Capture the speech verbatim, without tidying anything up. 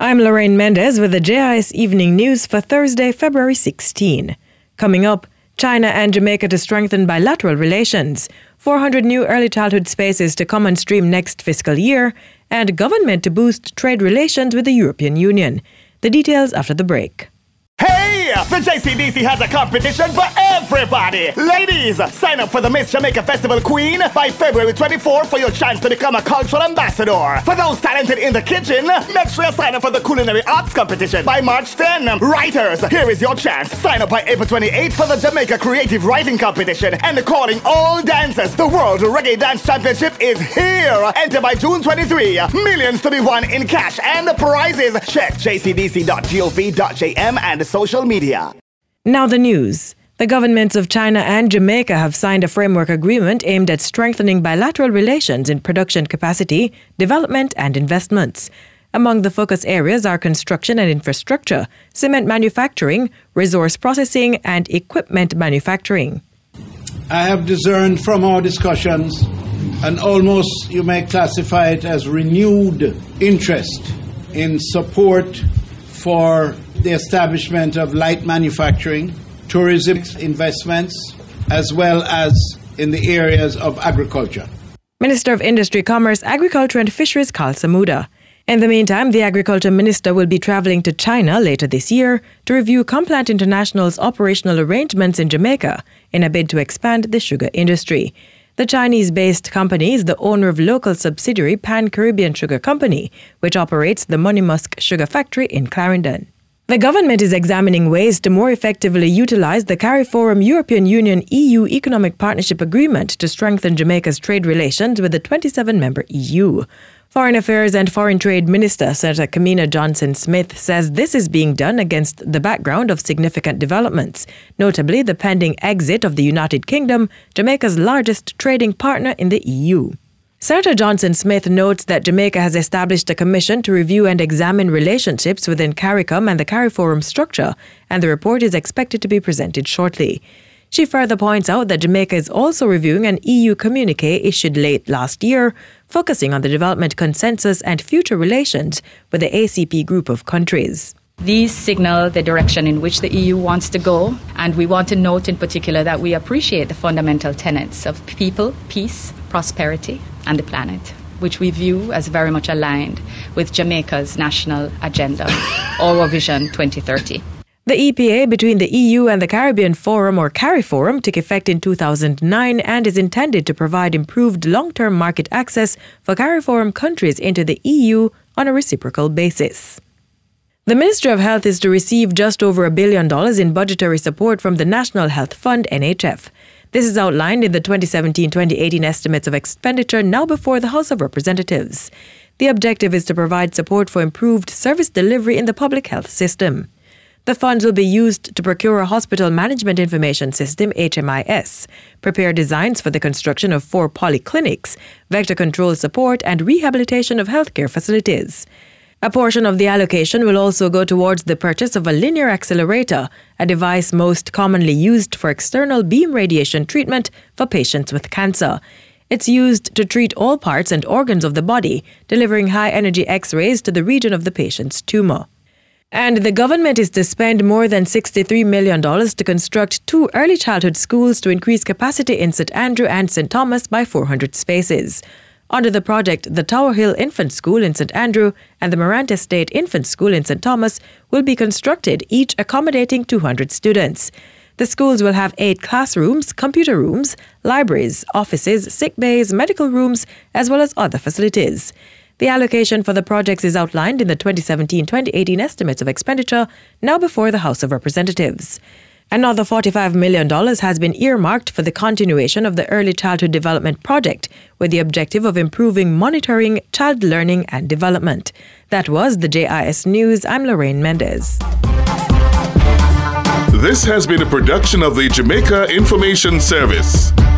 I'm Lorraine Mendez with the J I S Evening News for Thursday, February sixteenth. Coming up, China and Jamaica to strengthen bilateral relations, four hundred new early childhood spaces to come on stream next fiscal year, and government to boost trade relations with the European Union. The details after the break. Hey! The J C D C has a competition for everybody! Ladies, sign up for the Miss Jamaica Festival Queen by February twenty-fourth for your chance to become a cultural ambassador. For those talented in the kitchen, make sure you sign up for the Culinary Arts Competition by March tenth. Writers, here is your chance. Sign up by April twenty-eighth for the Jamaica Creative Writing Competition. And calling all dancers, the World Reggae Dance Championship is here! Enter by June twenty-third. Millions to be won in cash and prizes. Check j c d c dot gov dot j m and social media. Now the news. The governments of China and Jamaica have signed a framework agreement aimed at strengthening bilateral relations in production capacity, development and investments. Among the focus areas are construction and infrastructure, cement manufacturing, resource processing and equipment manufacturing. I have discerned from our discussions and almost you may classify it as renewed interest in support for the establishment of light manufacturing, tourism investments, as well as in the areas of agriculture. Minister of Industry, Commerce, Agriculture and Fisheries, Carl Samuda. In the meantime, the Agriculture Minister will be traveling to China later this year to review Complant International's operational arrangements in Jamaica in a bid to expand the sugar industry. The Chinese-based company is the owner of local subsidiary Pan-Caribbean Sugar Company, which operates the Moneymusk Sugar Factory in Clarendon. The government is examining ways to more effectively utilize the CARIFORUM European Union E U Economic Partnership Agreement to strengthen Jamaica's trade relations with the twenty-seven member E U. Foreign Affairs and Foreign Trade Minister Senator Kamina Johnson-Smith says this is being done against the background of significant developments, notably the pending exit of the United Kingdom, Jamaica's largest trading partner in the E U. Senator Johnson-Smith notes that Jamaica has established a commission to review and examine relationships within CARICOM and the CARIFORUM structure, and the report is expected to be presented shortly. She further points out that Jamaica is also reviewing an E U communique issued late last year, focusing on the development consensus and future relations with the A C P group of countries. These signal the direction in which the E U wants to go, and we want to note in particular that we appreciate the fundamental tenets of people, peace, prosperity, and the planet, which we view as very much aligned with Jamaica's national agenda, or Vision twenty thirty. The E P A between the E U and the Caribbean Forum, or CARIFORUM, took effect in two thousand nine and is intended to provide improved long-term market access for CARIFORUM countries into the E U on a reciprocal basis. The Ministry of Health is to receive just over a billion dollars in budgetary support from the National Health Fund, N H F. This is outlined in the twenty seventeen twenty eighteen estimates of expenditure now before the House of Representatives. The objective is to provide support for improved service delivery in the public health system. The funds will be used to procure a hospital management information system, H M I S, prepare designs for the construction of four polyclinics, vector control support, and rehabilitation of healthcare facilities. A portion of the allocation will also go towards the purchase of a linear accelerator, a device most commonly used for external beam radiation treatment for patients with cancer. It's used to treat all parts and organs of the body, delivering high-energy X-rays to the region of the patient's tumor. And the government is to spend more than sixty-three million dollars to construct two early childhood schools to increase capacity in Saint Andrew and Saint Thomas by four hundred spaces. Under the project, the Tower Hill Infant School in Saint Andrew and the Morant Estate Infant School in Saint Thomas will be constructed, each accommodating two hundred students. The schools will have eight classrooms, computer rooms, libraries, offices, sick bays, medical rooms, as well as other facilities. The allocation for the projects is outlined in the twenty seventeen twenty eighteen estimates of expenditure, now before the House of Representatives. Another forty-five million dollars has been earmarked for the continuation of the Early Childhood Development Project, with the objective of improving monitoring, child learning and development. That was the J I S News. I'm Lorraine Mendez. This has been a production of the Jamaica Information Service.